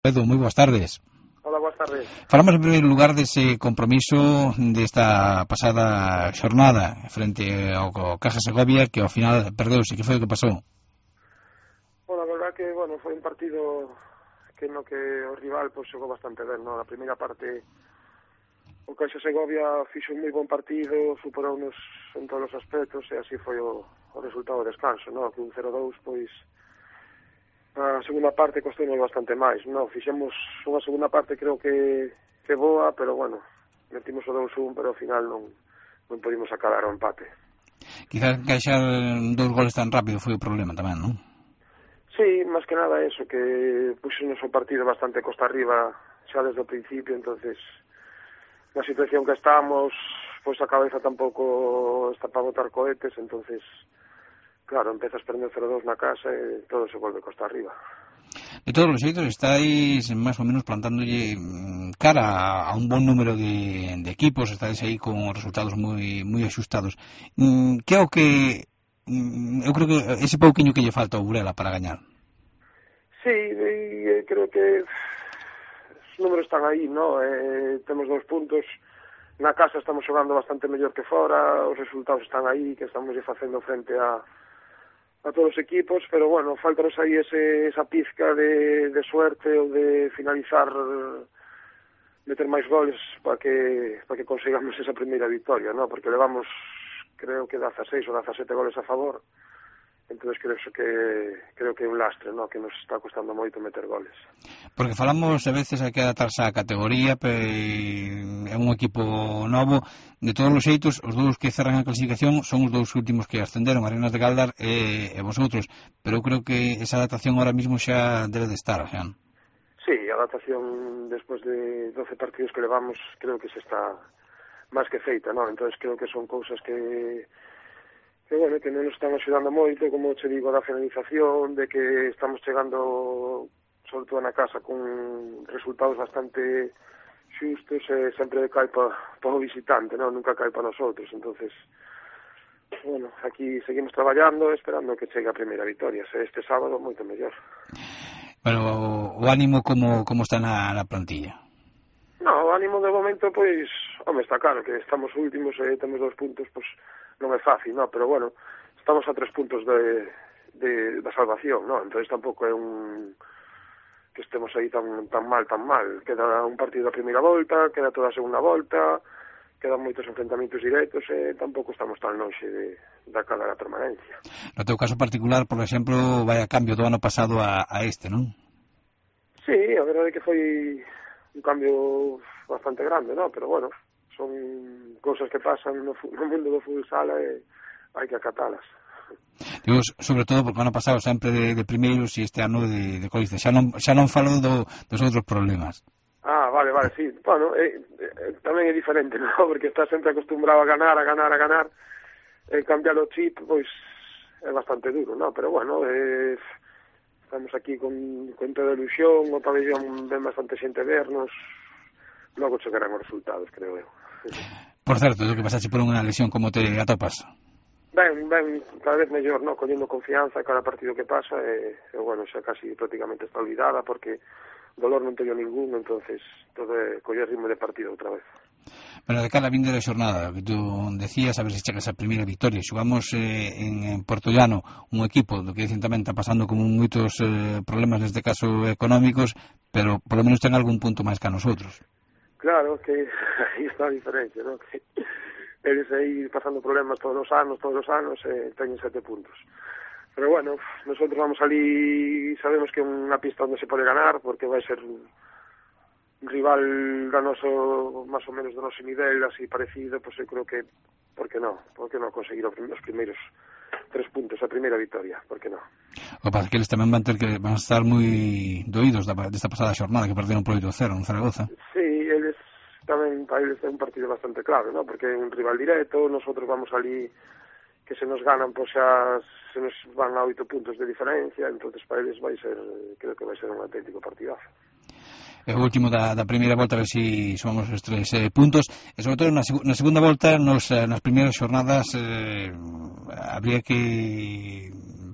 Edu, moi boas tardes. Hola, boas tardes. Falamos en primeiro lugar dese compromiso desta pasada xornada frente ao Caja Segovia, que ao final perdeuse. Que foi o que pasou? Bueno, a verdad que, foi un partido que no que o rival xogou bastante ben, no? Na primeira parte o Caja Segovia fixo un moi bon partido, superounos en todos os aspectos e así foi o resultado do descanso, no? Que un 0-2, a segunda parte costounos bastante máis, no? Fixemos unha segunda parte creo que boa, pero metimos o 2-1, pero ao final non podimos acabar o empate. Quizás encaixar 2 goles tan rápido foi o problema tamén, non? Sí, máis que nada eso, que puxonos o partido bastante costa arriba xa desde o principio, entonces na situación que estamos, a cabeza tampouco está para botar cohetes, entonces claro, empezas perder 0-2 na casa e todo se volve costa arriba. De todos os xeitos, estáis máis ou menos plantándolle cara a un bon número de equipos, estáis aí con resultados moi axustados. Que é o que... eu creo que ese pouquiño que lle falta ao Burela para gañar. Sí, creo que os números están aí, ¿no? Temos 2 puntos, na casa estamos xogando bastante mellor que fora, os resultados están aí, que estamos facendo frente a todos os equipos, pero faltanos aí esa pizca de suerte ou de finalizar, meter máis goles para que consigamos esa primeira victoria, ¿no? Porque levamos, creo que 16 ou 17 goles a favor, entonces creo que é un lastre, ¿no? Que nos está costando moito meter goles. Porque falamos a veces hai que adaptarse á categoría, é un equipo novo. De todos os xeitos, os dous que cerran a clasificación son os dous últimos que ascenderon, Arenas de Galdar e vosotros, pero eu creo que esa adaptación ahora mismo xa debe de estar, xa. Sí, a adaptación despois de 12 partidos que levamos creo que se está máis que feita, ¿no? Entonces creo que son cousas que non nos están axudando moito, como che digo, da finalización, de que estamos chegando sobre todo na casa con resultados bastante xustos e sempre cae para o visitante, ¿no? Nunca cae para nosotros, entonces aquí seguimos traballando esperando que chegue a primeira victoria, este sábado moito mellor. Pero o ánimo como está na plantilla? No, o ánimo de momento, está claro que estamos últimos e temos 2 puntos, non é fácil, no? Pero estamos a 3 puntos da salvación, no? Entonces tampouco é que estemos aí tan mal. Queda un partido da primeira volta, queda toda a segunda volta, quedan moitos enfrentamentos directos e tampouco estamos tan lonxe da cara da permanencia. No teu caso particular, por exemplo, vai a cambio do ano pasado a este, non? Sí, a verdade é que foi un cambio bastante grande, no? Pero son cousas que pasan no mundo do fútbol sala e hai que acatalas. Digo, sobre todo porque o ano pasado sempre de primeiros e este ano de colistas. Xa non falo dos outros problemas. Vale, sí. Tamén é diferente, ¿no? Porque estás sempre acostumbrado a ganar, e cambiar o chip, é bastante duro, ¿no? Pero estamos aquí con toda a ilusión, o pabellón ven bastante xente vernos, logo chegarán os resultados, creo eu. Por certo, do que pasaxe por unha lesión, como te atopas? Ben, cada vez mellor, ¿no? Collendo confianza cada partido que pasa e xa casi prácticamente está olvidada porque dolor non teño ningún, entonces todo é coller ritmo de partido outra vez. Bueno, de cara a vindeira xornada, que tú decías, a ver se chegas a primeira victoria. Xugamos en Porto Llano, un equipo do que dicen tamén está pasando como moitos problemas neste caso económicos, pero por lo menos ten algún punto máis que a nosotros. Claro, que aí está a diferencia, ¿no? Que eles aí pasando problemas todos os anos, teñen 7 puntos. Pero nosotros vamos ali, sabemos que é unha pista onde se pode ganar, porque vai ser un rival da noso, máis ou menos do noso nivel, así parecido, eu creo que, por que non conseguir os primeiros 3 puntos, a primeira victoria, por que non? O que pasa é que eles tamén van a estar moi doídos desta pasada xornada, que perderon por 8-0 en Zaragoza. Sí, eles tamén, para eles é un partido bastante clave, ¿no? Porque é un rival directo, nosotros vamos ali que se nos ganan, xa se nos van a 8 puntos de diferencia, entonces para eles creo que vai ser un auténtico partidazo. O último da primeira volta, a ver se somos os 3 puntos, e sobre todo na segunda volta, nas primeiras xornadas habría que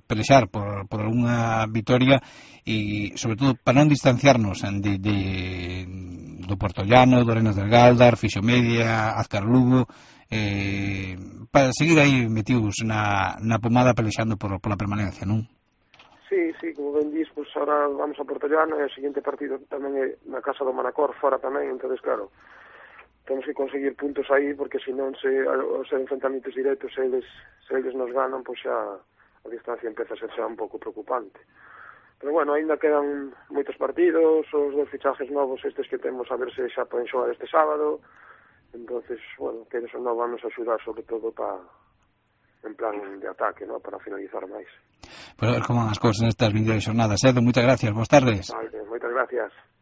pelexar por algunha vitoria e, sobre todo, para non distanciarnos do Puertollano, do Arenas del Galdar, Fixo Media, Azcar Lugo, para seguir aí metidos na pomada pelexando pola permanencia, non? Sí, como ben dis, pues ahora vamos a Puertollano e o seguinte partido tamén é na casa do Manacor, fora tamén, entonces claro, temos que conseguir puntos aí, porque senón os enfrentamientos directos, se eles nos ganan, pues xa a distancia empeza a ser xa un pouco preocupante. Pero bueno, ainda quedan moitos partidos, os dos fichajes novos estes que temos a ver se xa poden xogar este sábado, entonces, bueno, que eles non van nos axudar sobre todo en plan de ataque, ¿no? Para finalizar máis. Pois a ver como van as cousas nestas 22 xornadas. Edu, moitas gracias, boas tardes. Vale, moitas gracias.